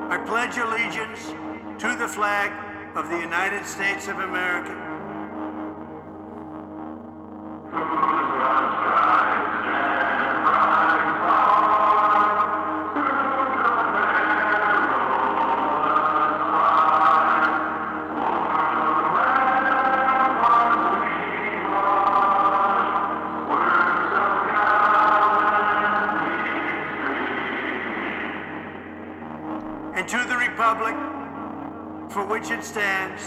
I pledge allegiance to the flag of the United States of America. And to the republic for which it stands,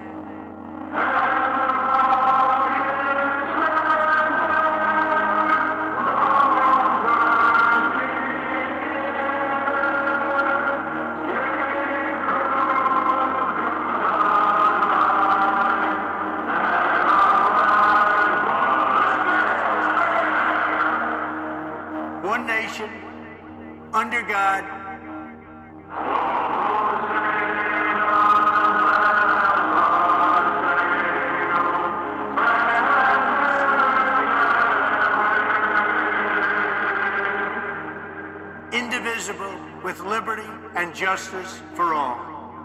one nation, under God, indivisible, with liberty and justice for all.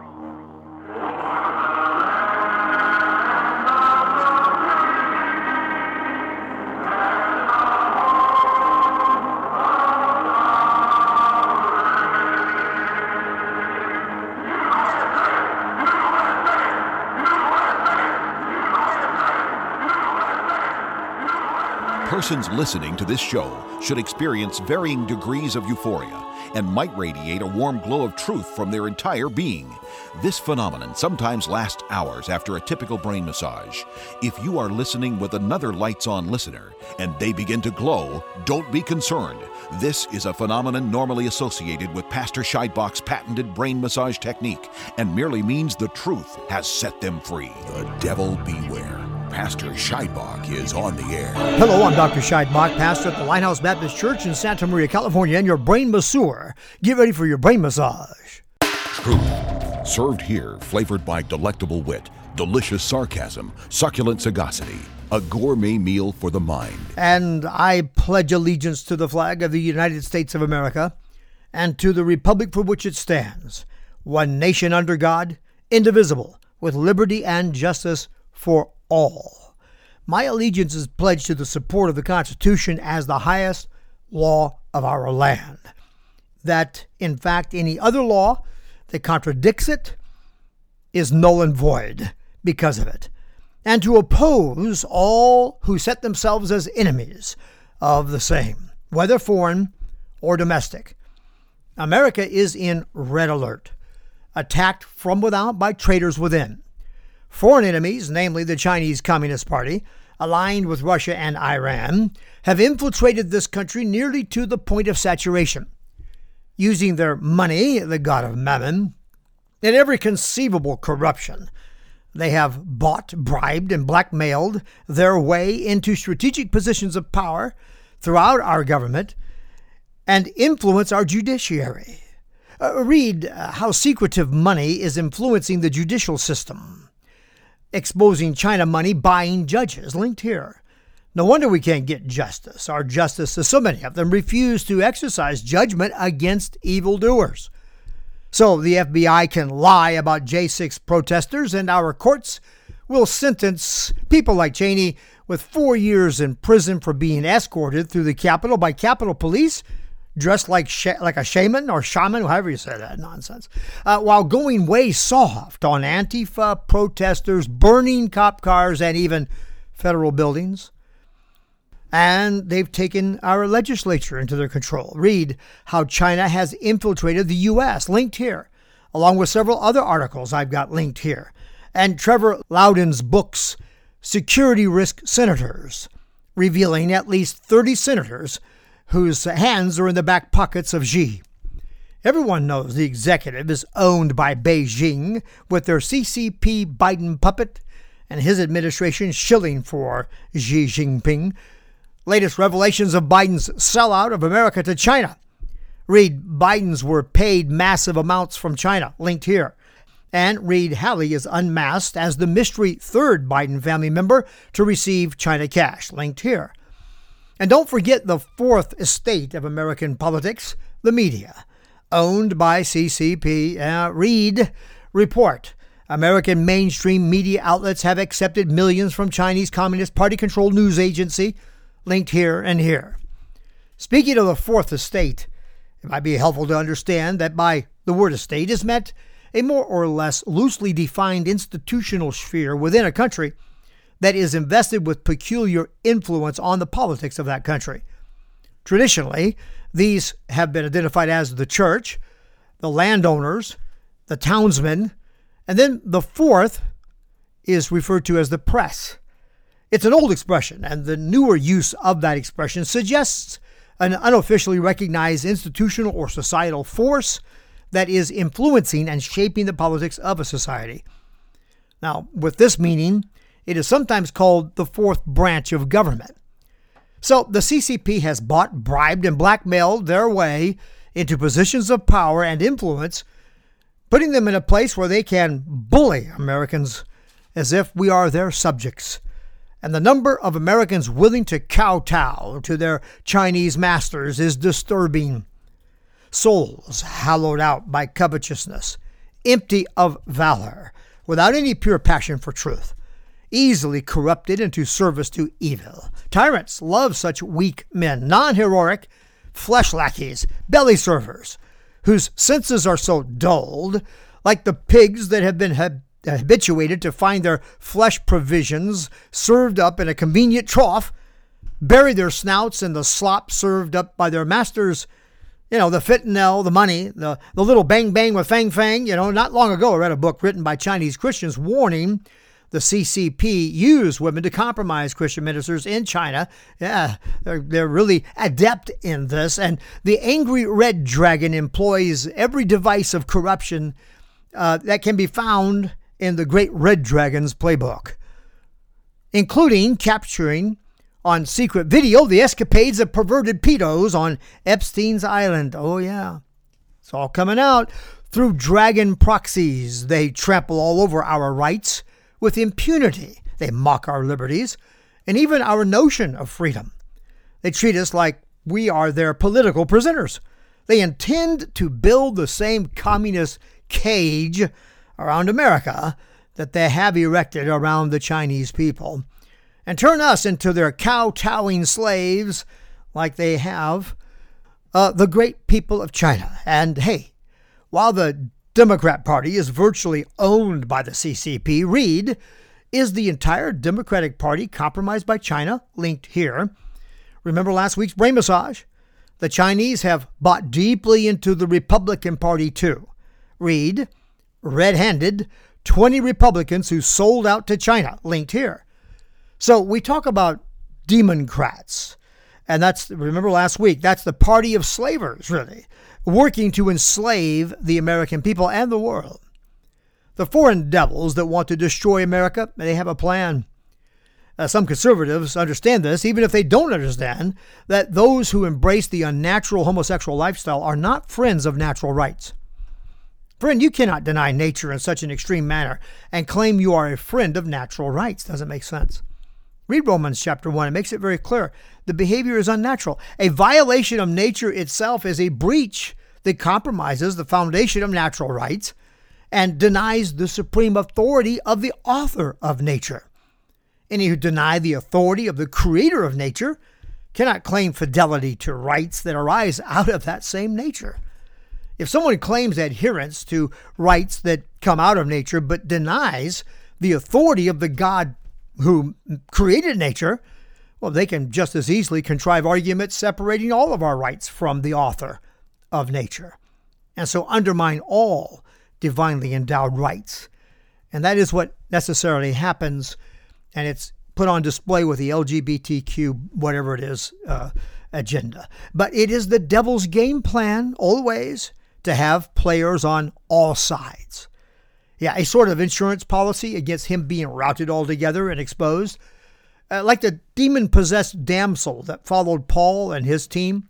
Persons listening to this show should experience varying degrees of euphoria and might radiate a warm glow of truth from their entire being. This phenomenon sometimes lasts hours after a typical brain massage. If you are listening with another lights-on listener and they begin to glow, don't be concerned. This is a phenomenon normally associated with Pastor Scheidbach's patented brain massage technique and merely means the truth has set them free. The devil beware. Pastor Scheidbach is on the air. Hello, I'm Dr. Scheidbach, pastor at the Lighthouse Baptist Church in Santa Maria, California, and your brain masseur. Get ready for your brain massage. Truth, served here, flavored by delectable wit, delicious sarcasm, succulent sagacity, a gourmet meal for the mind. And I pledge allegiance to the flag of the United States of America and to the republic for which it stands, one nation under God, indivisible, with liberty and justice for all. My allegiance is pledged to the support of the Constitution as the highest law of our land. That, in fact, any other law that contradicts it is null and void because of it. And to oppose all who set themselves as enemies of the same, whether foreign or domestic. America is in red alert, attacked from without by traitors within. Foreign enemies, namely the Chinese Communist Party, aligned with Russia and Iran, have infiltrated this country nearly to the point of saturation, using their money, the god of Mammon, in every conceivable corruption. They have bought, bribed, and blackmailed their way into strategic positions of power throughout our government and influence our judiciary. Read how secretive money is influencing the judicial system. Exposing China money buying judges, linked here. No wonder we can't get justice. Our justices, so many of them, refuse to exercise judgment against evildoers. So the FBI can lie about J6 protesters, and our courts will sentence people like Cheney with 4 years in prison for being escorted through the Capitol by Capitol Police, dressed like a shaman or shaman, however you say that nonsense, while going way soft on Antifa protesters, burning cop cars, and even federal buildings. And they've taken our legislature into their control. Read how China has infiltrated the U.S., linked here, along with several other articles I've got linked here. And Trevor Loudon's books, Security Risk Senators, revealing at least 30 senators whose hands are in the back pockets of Xi. Everyone knows the executive is owned by Beijing, with their CCP Biden puppet and his administration shilling for Xi Jinping. Latest revelations of Biden's sellout of America to China. Read Biden's were paid massive amounts from China, linked here. And read Hallie is unmasked as the mystery third Biden family member to receive China cash, linked here. And don't forget the fourth estate of American politics, the media. owned by CCP. Read report. American mainstream media outlets have accepted millions from Chinese Communist Party-controlled news agency, linked here and here. Speaking of the Fourth Estate, it might be helpful to understand that by the word estate is meant a more or less loosely defined institutional sphere within a country that is invested with peculiar influence on the politics of that country. Traditionally, these have been identified as the church, the landowners, the townsmen, and then the fourth is referred to as the press. It's an old expression, and the newer use of that expression suggests an unofficially recognized institutional or societal force that is influencing and shaping the politics of a society. Now, with this meaning, it is sometimes called the fourth branch of government. So the CCP has bought, bribed, and blackmailed their way into positions of power and influence, putting them in a place where they can bully Americans as if we are their subjects. And the number of Americans willing to kowtow to their Chinese masters is disturbing. Souls hollowed out by covetousness, empty of valor, without any pure passion for truth, easily corrupted into service to evil. Tyrants love such weak men, non-heroic, flesh lackeys, belly servers, whose senses are so dulled, like the pigs that have been habituated to find their flesh provisions served up in a convenient trough, bury their snouts in the slop served up by their masters. The fentanyl, the money, the little bang bang with fang fang. Not long ago I read a book written by Chinese Christians warning the CCP use women to compromise Christian ministers in China. Yeah, they're really adept in this. And the angry red dragon employs every device of corruption that can be found in the great red dragon's playbook, including capturing on secret video the escapades of perverted pedos on Epstein's Island. Oh yeah, it's all coming out. Through dragon proxies, they trample all over our rights with impunity. They mock our liberties and even our notion of freedom. They treat us like we are their political prisoners. They intend to build the same communist cage around America that they have erected around the Chinese people, and turn us into their kowtowing slaves like they have the great people of China. And hey, while the Democrat Party is virtually owned by the CCP, read, is the entire Democratic Party compromised by China? Linked here. Remember last week's brain massage? The Chinese have bought deeply into the Republican Party too. Read, red-handed, 20 Republicans who sold out to China. Linked here. So we talk about Democrats, and remember last week, that's the party of slavers, really, working to enslave the American people and the world. The foreign devils that want to destroy America, they have a plan. Some conservatives understand this, even if they don't understand that those who embrace the unnatural homosexual lifestyle are not friends of natural rights. Friend, you cannot deny nature in such an extreme manner and claim you are a friend of natural rights. Doesn't make sense. Read Romans chapter 1. It makes it very clear. The behavior is unnatural. A violation of nature itself is a breach that compromises the foundation of natural rights and denies the supreme authority of the author of nature. Any who deny the authority of the creator of nature cannot claim fidelity to rights that arise out of that same nature. If someone claims adherence to rights that come out of nature but denies the authority of the God who created nature, well, they can just as easily contrive arguments separating all of our rights from the author of nature, and so undermine all divinely endowed rights. And that is what necessarily happens, and it's put on display with the LGBTQ, whatever it is, agenda. But it is the devil's game plan, always, to have players on all sides. Yeah, a sort of insurance policy against him being routed altogether and exposed. Like the demon-possessed damsel that followed Paul and his team,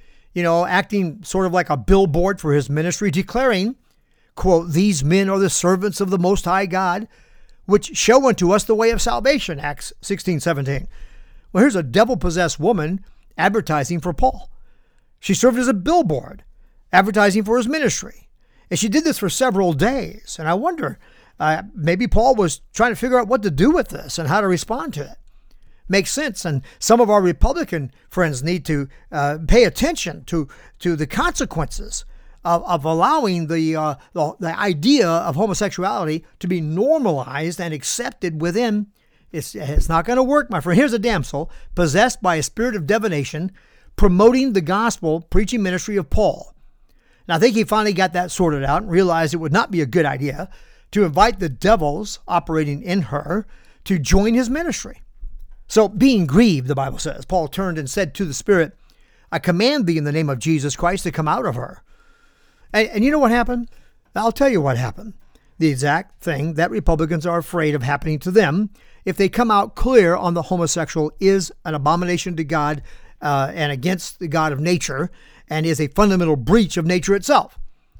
acting sort of like a billboard for his ministry, declaring, quote, "These men are the servants of the Most High God, which show unto us the way of salvation," Acts 16:17. Well, here's a devil-possessed woman advertising for Paul. She served as a billboard, advertising for his ministry. And she did this for several days. And I wonder, maybe Paul was trying to figure out what to do with this and how to respond to it. Makes sense. And some of our Republican friends need to pay attention to the consequences of allowing the idea of homosexuality to be normalized and accepted within. It's not going to work, my friend. Here's a damsel possessed by a spirit of divination, promoting the gospel preaching ministry of Paul. Now, I think he finally got that sorted out and realized it would not be a good idea to invite the devils operating in her to join his ministry. So, being grieved, the Bible says, Paul turned and said to the spirit, I command thee in the name of Jesus Christ to come out of her. And you know what happened? I'll tell you what happened. The exact thing that Republicans are afraid of happening to them if they come out clear on the homosexual is an abomination to God and against the God of nature, and is a fundamental breach of nature itself.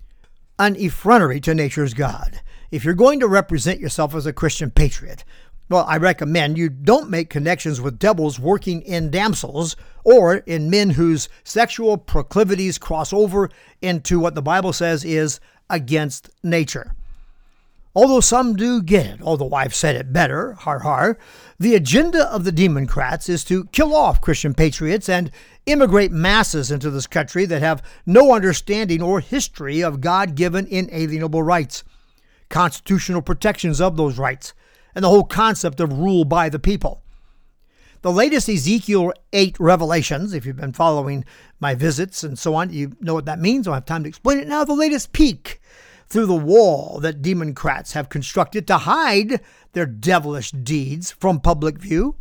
An effrontery to nature's God. If you're going to represent yourself as a Christian patriot, well, I recommend you don't make connections with devils working in damsels or in men whose sexual proclivities cross over into what the Bible says is against nature. Although some do get it, although I've said it better, har har, the agenda of the Democrats is to kill off Christian patriots and immigrate masses into this country that have no understanding or history of God-given inalienable rights, constitutional protections of those rights, and the whole concept of rule by the people. The latest Ezekiel 8 revelations, if you've been following my visits and so on, you know what that means. I don't have time to explain it now. The latest peek through the wall that Democrats have constructed to hide their devilish deeds from public view.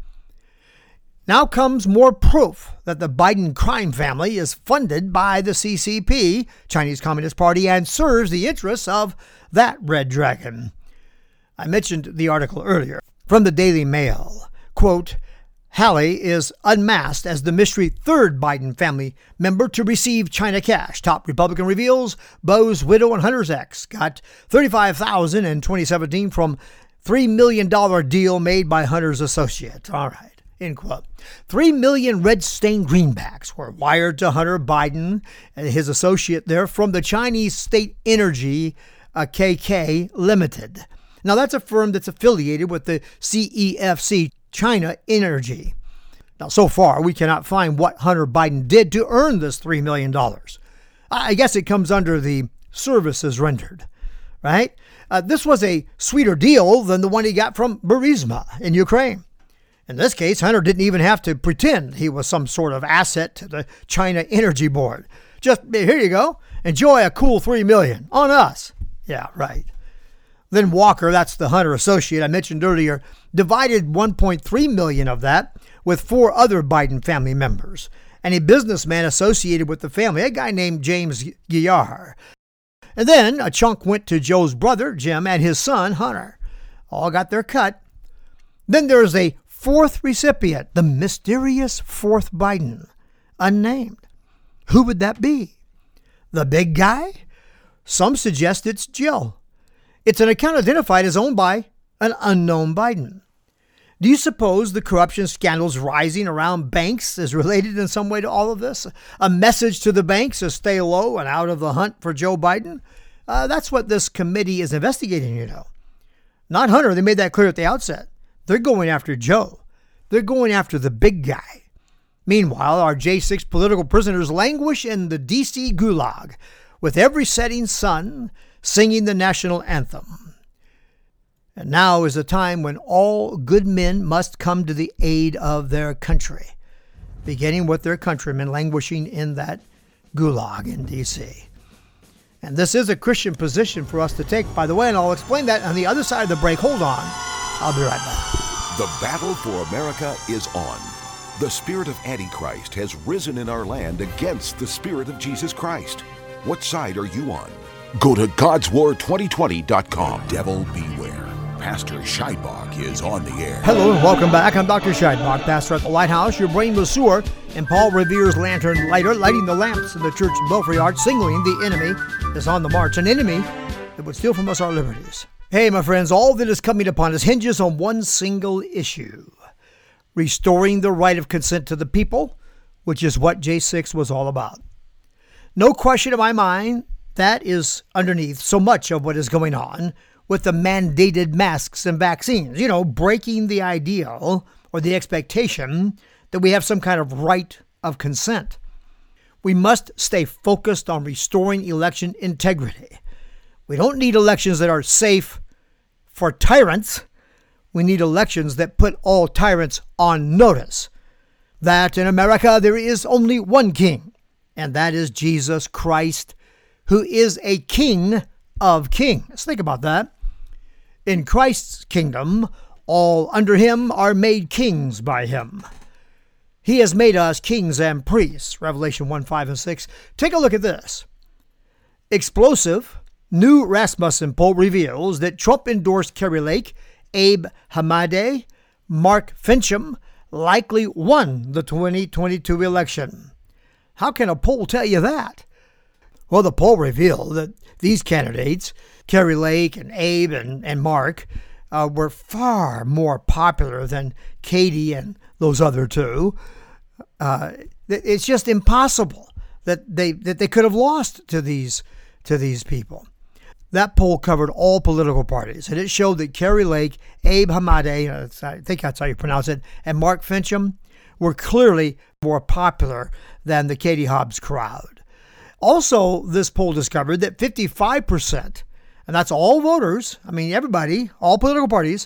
Now comes more proof that the Biden crime family is funded by the CCP, Chinese Communist Party, and serves the interests of that red dragon. I mentioned the article earlier from the Daily Mail. Quote, Hallie is unmasked as the mystery third Biden family member to receive China cash. Top Republican reveals Bo's widow and Hunter's ex got $35,000 in 2017 from $3 million deal made by Hunter's associate. All right, end quote. 3 million red-stained greenbacks were wired to Hunter Biden and his associate there from the Chinese State Energy KK Limited. Now, that's a firm that's affiliated with the CEFC, China Energy. Now, so far, we cannot find what Hunter Biden did to earn this $3 million. I guess it comes under the services rendered, right? This was a sweeter deal than the one he got from Burisma in Ukraine. In this case, Hunter didn't even have to pretend he was some sort of asset to the China Energy Board. Just, here you go, enjoy a cool $3 million on us. Yeah, right. Then Walker, that's the Hunter associate I mentioned earlier, divided $1.3 million of that with 4 other Biden family members and a businessman associated with the family, a guy named James Guiar. And then a chunk went to Joe's brother, Jim, and his son, Hunter. All got their cut. Then there's a 4th recipient, the mysterious 4th Biden, unnamed. Who would that be? The big guy? Some suggest it's Jill. It's an account identified as owned by an unknown Biden. Do you suppose the corruption scandals rising around banks is related in some way to all of this? A message to the banks to stay low and out of the hunt for Joe Biden? That's what this committee is investigating, you know. Not Hunter. They made that clear at the outset. They're going after Joe. They're going after the big guy. Meanwhile, our J6 political prisoners languish in the D.C. gulag with every setting sun singing the national anthem. And now is the time when all good men must come to the aid of their country, beginning with their countrymen languishing in that gulag in D.C. And this is a Christian position for us to take, by the way, and I'll explain that on the other side of the break. Hold on. I'll be right back. The battle for America is on. The spirit of Antichrist has risen in our land against the spirit of Jesus Christ. What side are you on? Go to God'sWar2020.com. Devil beware. Pastor Scheidbach is on the air. Hello and welcome back. I'm Dr. Scheidbach, pastor at the Lighthouse, your brain masseur, and Paul Revere's lantern lighter, lighting the lamps in the church in Belfry Arch, signaling the enemy is on the march. An enemy that would steal from us our liberties. Hey, my friends, all that is coming upon us hinges on one single issue: restoring the right of consent to the people, which is what J6 was all about. No question in my mind, that is underneath so much of what is going on with the mandated masks and vaccines, breaking the ideal or the expectation that we have some kind of right of consent. We must stay focused on restoring election integrity. We don't need elections that are safe for tyrants. We need elections that put all tyrants on notice that in America there is only one king, and that is Jesus Christ, who is a king of kings. Think about that. In Christ's kingdom, all under him are made kings by him. He has made us kings and priests, Revelation 1, 5, and 6. Take a look at this. Explosive new Rasmussen poll reveals that Trump endorsed Kari Lake, Abe Hamadeh, Mark Finchem likely won the 2022 election. How can a poll tell you that? Well, the poll revealed that these candidates, Kari Lake and Abe and Mark, were far more popular than Katie and those other two. It's just impossible that they could have lost to these people. That poll covered all political parties, and it showed that Kari Lake, Abe Hamadeh, I think that's how you pronounce it, and Mark Finchem were clearly more popular than the Katie Hobbs crowd. Also, this poll discovered that 55%, and that's all voters, everybody, all political parties,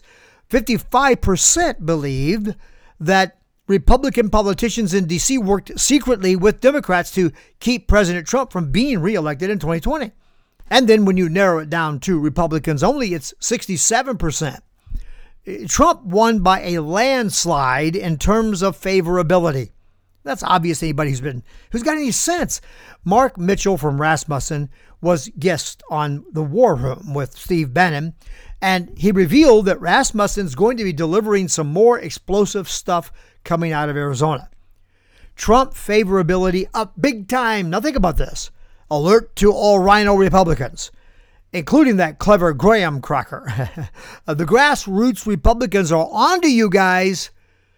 55% believed that Republican politicians in D.C. worked secretly with Democrats to keep President Trump from being reelected in 2020. And then when you narrow it down to Republicans only, it's 67%. Trump won by a landslide in terms of favorability. That's obvious to anybody who's got any sense. Mark Mitchell from Rasmussen was guest on The War Room with Steve Bannon, and he revealed that Rasmussen's going to be delivering some more explosive stuff coming out of Arizona. Trump favorability up big time. Now think about this. Alert to all Rhino Republicans, including that clever Graham cracker. The grassroots Republicans are onto you guys.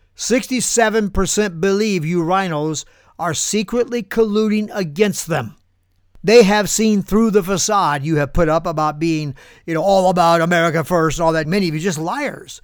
67% believe you rhinos are secretly colluding against them. They have seen through the facade you have put up about being, all about America first and all that. Many of you just liars.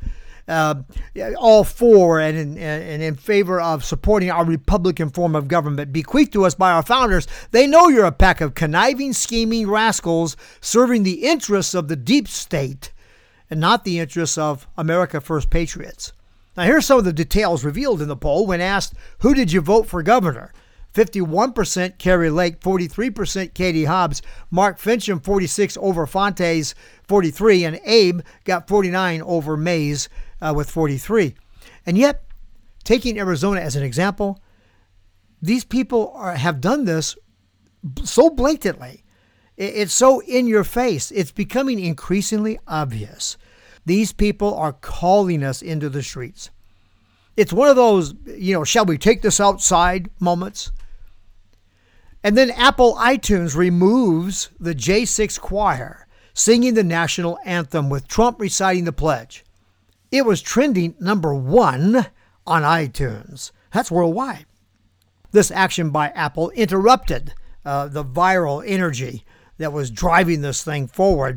All for and in favor of supporting our Republican form of government bequeathed to us by our founders. They know you're a pack of conniving, scheming rascals serving the interests of the deep state and not the interests of America First patriots. Now, here's some of the details revealed in the poll when asked, who did you vote for governor? 51% Kari Lake, 43% Katie Hobbs, Mark Finchem 46 over Fontes 43, and Abe got 49 over Mays with 43. And yet, taking Arizona as an example, these people have done this so blatantly. It's so in your face. It's becoming increasingly obvious. These people are calling us into the streets. It's one of those, shall we take this outside moments? And then Apple iTunes removes the J6 choir singing the national anthem with Trump reciting the pledge. It was trending number 1 on iTunes. That's worldwide. This action by Apple interrupted the viral energy that was driving this thing forward.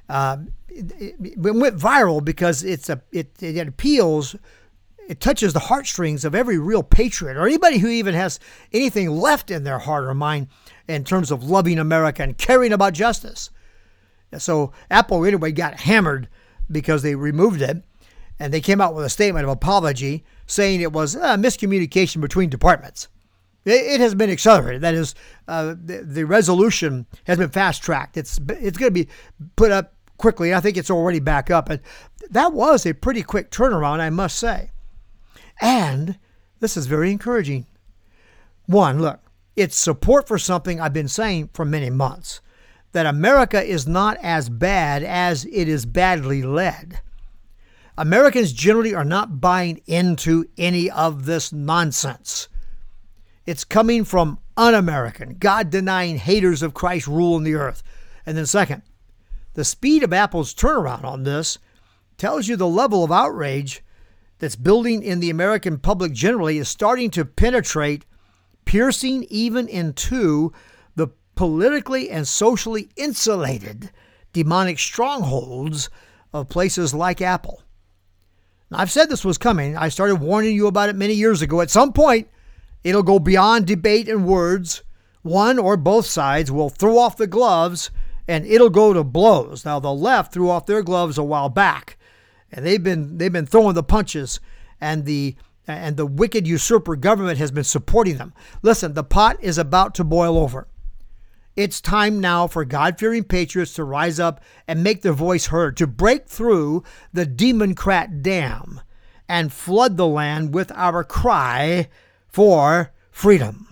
It went viral because it appeals. It touches the heartstrings of every real patriot or anybody who even has anything left in their heart or mind in terms of loving America and caring about justice. So Apple anyway got hammered because they removed it, and they came out with a statement of apology saying it was miscommunication between departments. It has been accelerated. That is, the resolution has been fast-tracked. It's going to be put up quickly. I think it's already back up. And that was a pretty quick turnaround, I must say. And this is very encouraging. One, look, it's support for something I've been saying for many months, that America is not as bad as it is badly led. Americans generally are not buying into any of this nonsense. It's coming from un-American, God-denying haters of Christ's rule in the earth. And then second, the speed of Apple's turnaround on this tells you the level of outrage that's building in the American public generally is starting to penetrate, piercing even into the politically and socially insulated demonic strongholds of places like Apple. Now, I've said this was coming. I started warning you about it many years ago. At some point, it'll go beyond debate and words. One or both sides will throw off the gloves and it'll go to blows. Now, the left threw off their gloves a while back, and they've been throwing the punches, and the wicked usurper government has been supporting them. Listen, the pot is about to boil over. It's time now for God-fearing patriots to rise up and make their voice heard, to break through the Democrat dam and flood the land with our cry for freedom.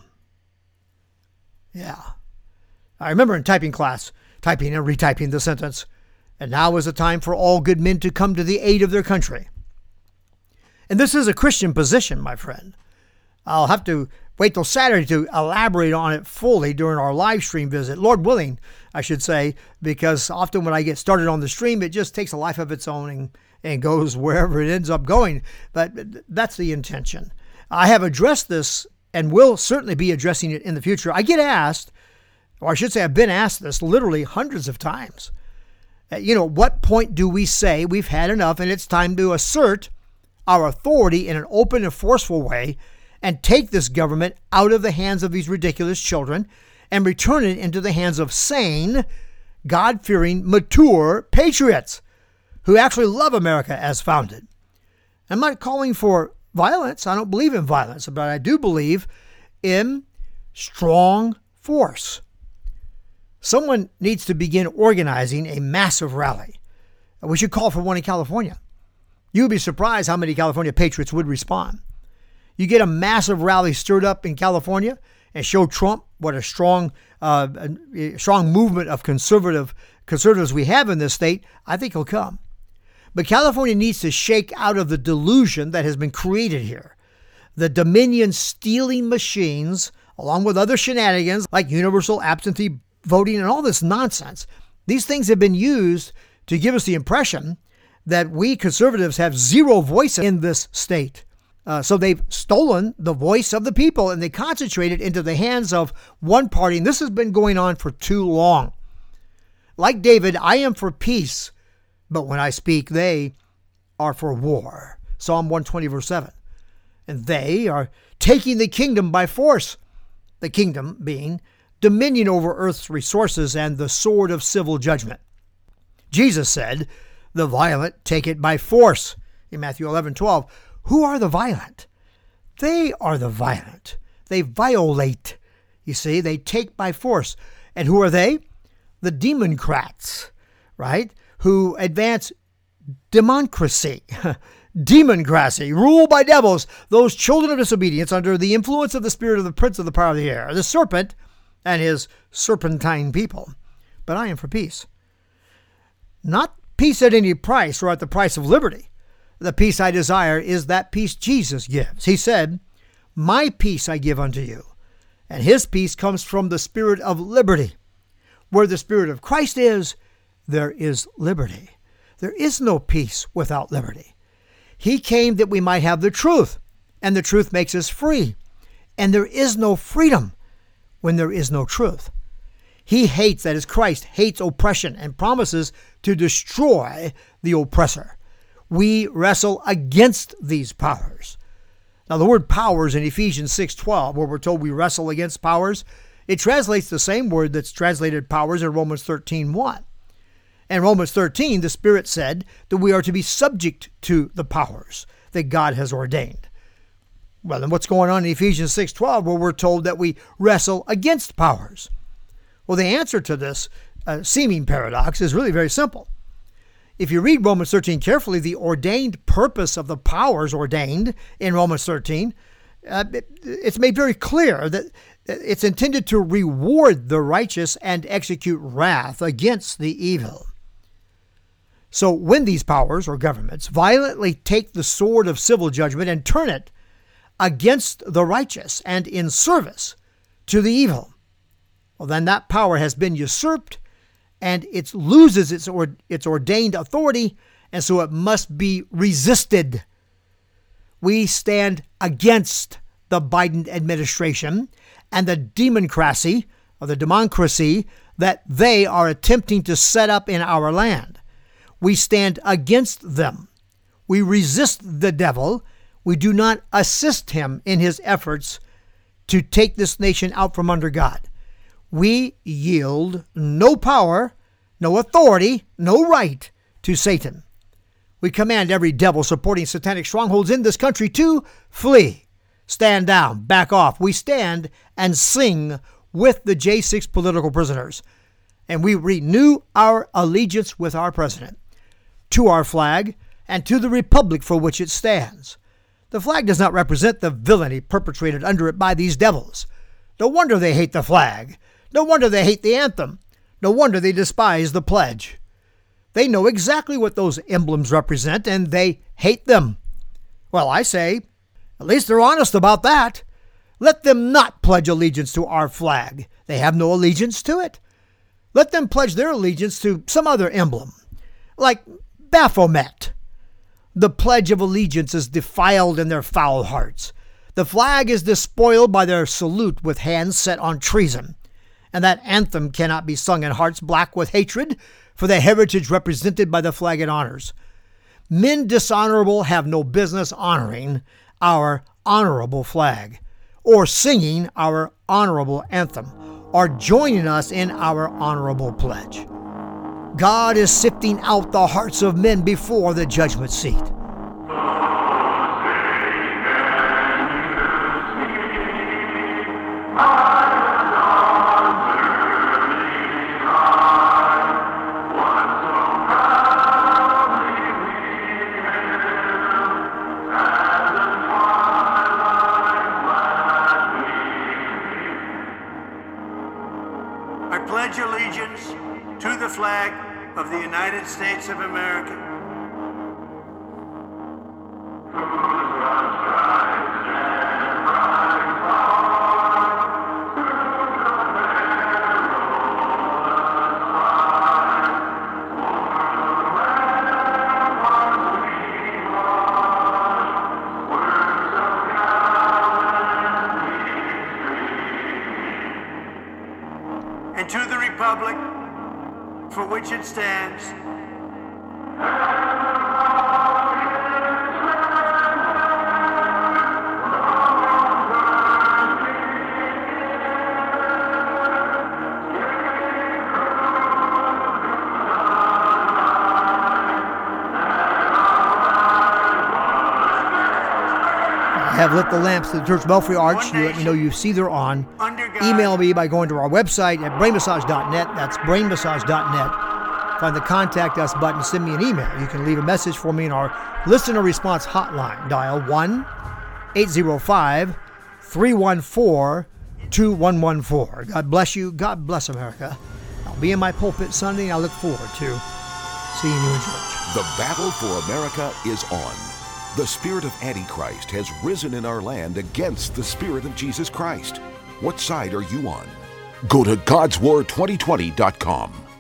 Yeah. I remember in typing class, typing and retyping the sentence, "And now is the time for all good men to come to the aid of their country." And this is a Christian position, my friend. I'll have to wait till Saturday to elaborate on it fully during our live stream visit. Lord willing, I should say, because often when I get started on the stream, it just takes a life of its own and goes wherever it ends up going. But that's the intention. I have addressed this and will certainly be addressing it in the future. I get asked, or I should say I've been asked this literally hundreds of times. What point do we say we've had enough and it's time to assert our authority in an open and forceful way and take this government out of the hands of these ridiculous children and return it into the hands of sane, God-fearing, mature patriots who actually love America as founded? I'm not calling for violence. I don't believe in violence, but I do believe in strong force. Someone needs to begin organizing a massive rally. We should call for one in California. You would be surprised how many California patriots would respond. You get a massive rally stirred up in California and show Trump what a strong movement of conservatives we have in this state, I think he'll come. But California needs to shake out of the delusion that has been created here. The Dominion stealing machines, along with other shenanigans like universal absentee voting and all this nonsense, these things have been used to give us the impression that we conservatives have zero voice in this state. So they've stolen the voice of the people and they concentrate it into the hands of one party. And this has been going on for too long. Like David, I am for peace, but when I speak, they are for war. Psalm 120, verse 7. And they are taking the kingdom by force. The kingdom being dominion over earth's resources and the sword of civil judgment. Jesus said, "The violent take it by force," in Matthew 11:12. Who are the violent? They are the violent. They violate. You see, they take by force. And who are they? The Democrats, right? Who advance democracy, democracy, rule by devils, those children of disobedience under the influence of the spirit of the prince of the power of the air, the serpent and his serpentine people. But I am for peace. Not peace at any price or at the price of liberty. The peace I desire is that peace Jesus gives. He said, "My peace I give unto you." And his peace comes from the spirit of liberty. Where the spirit of Christ is, there is liberty. There is no peace without liberty. He came that we might have the truth, and the truth makes us free. And there is no freedom when there is no truth. He hates, that is Christ, hates oppression and promises to destroy the oppressor. We wrestle against these powers. Now, the word powers in Ephesians 6:12, where we're told we wrestle against powers, it translates the same word that's translated powers in Romans 13:1. In Romans 13, the Spirit said that we are to be subject to the powers that God has ordained. Well, then what's going on in Ephesians 6:12, where we're told that we wrestle against powers? Well, the answer to this seeming paradox is really very simple. If you read Romans 13 carefully, the ordained purpose of the powers ordained in Romans 13, it's made very clear that it's intended to reward the righteous and execute wrath against the evil. So when these powers or governments violently take the sword of civil judgment and turn it against the righteous and in service to the evil, well, then that power has been usurped and it loses its ordained authority, and so it must be resisted. We stand against the Biden administration and the democracy or the democracy that they are attempting to set up in our land. We stand against them. We resist the devil. We do not assist him in his efforts to take this nation out from under God. We yield no power, no authority, no right to Satan. We command every devil supporting satanic strongholds in this country to flee, stand down, back off. We stand and sing with the J6 political prisoners, and we renew our allegiance with our president, to our flag, and to the republic for which it stands. The flag does not represent the villainy perpetrated under it by these devils. No wonder they hate the flag. No wonder they hate the anthem. No wonder they despise the pledge. They know exactly what those emblems represent, and they hate them. Well, I say, at least they're honest about that. Let them not pledge allegiance to our flag. They have no allegiance to it. Let them pledge their allegiance to some other emblem, like Baphomet. The pledge of allegiance is defiled in their foul hearts. The flag is despoiled by their salute with hands set on treason. And that anthem cannot be sung in hearts black with hatred for the heritage represented by the flag it honors. Men dishonorable have no business honoring our honorable flag, or singing our honorable anthem, or joining us in our honorable pledge. God is sifting out the hearts of men before the judgment seat. I pledge allegiance to the flag of the United States of America. And to the republic for which it stands, I have lit the lamps to the Church Belfry Arch. You let me know you see they're on. Email me by going to our website at brainmassage.net. That's brainmassage.net. Find the Contact Us button. Send me an email. You can leave a message for me in our listener response hotline. Dial 1-805-314-2114. God bless you. God bless America. I'll be in my pulpit Sunday, and I look forward to seeing you in church. The battle for America is on. The spirit of Antichrist has risen in our land against the spirit of Jesus Christ. What side are you on? Go to God'sWar2020.com.